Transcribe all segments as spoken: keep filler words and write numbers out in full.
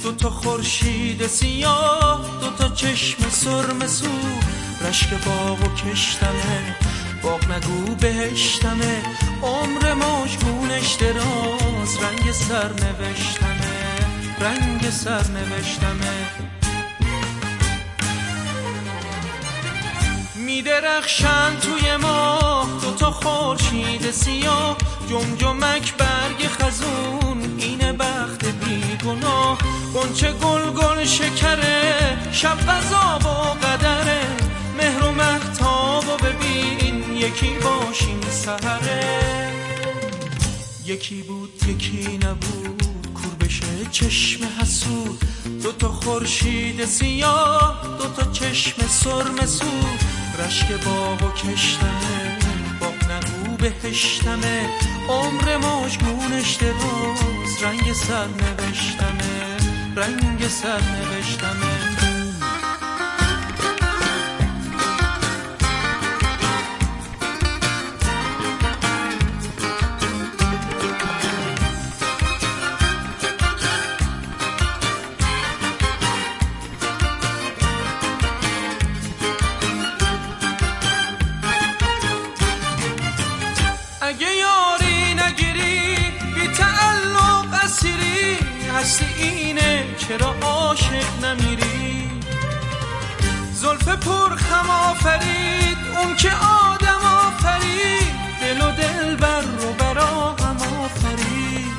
دو تا خورشید سیاه، دو تا چشم سرمه سو، رشک باغ و کشتمه، باغ نگو بهشتمه، عمر ماژگونش دراز، رنگ سر نوشتمه، رنگ سر نوشتمه. میدرخشن توی ماه دو تا خورشید سیاه، جمجمک برگ خزون، اینه بخت بیگناه، غنچه گل گل شکره، شب غذا و قدره، مهر و مهتاب و ببین یکی باشین سحره. یکی بود یکی نبود، کور بشه چشم حسود، دو تا خورشید سیاه، دو تا چشم سرمه سود، رشک باغ و کشتمه، باغ نگو بهشتمه، عمر ماژگونش دراز، رنگ سر نوشتمه، رنگ سر نوشتمه. اگه یاری نگیری بی تعلق اسیری، هستی اینه چرا عاشق نمیری؟ زلف پر خم آفرید اون که آدم آفرید، دل و دل بر رو برا هم آفرید.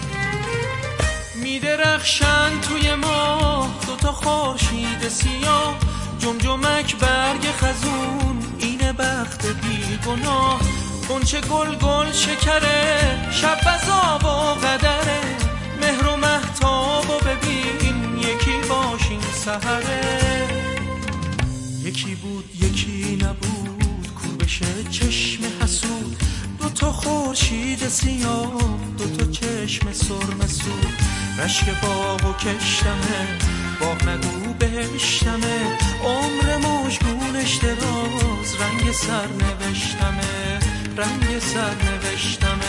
میدرخشن توی ماه دو تا خورشید سیاه، جمجمک برگ خزون، اینه بخت بیگناه، غنچه گل گل شکره، شب غذا و قدره، مهر و مهتاب و ببین یکی باشین سحره. یکی بود یکی نبود، کور بشه چشم حسود، دو تا خورشید سیاه، دو تا چشم سرمه سود، رشک باغ و کشتمه، باغ نگو بهشتمه، عمر ماژگونش دراز، رنگ سر نوشتمه، رنگ سر نوشتم.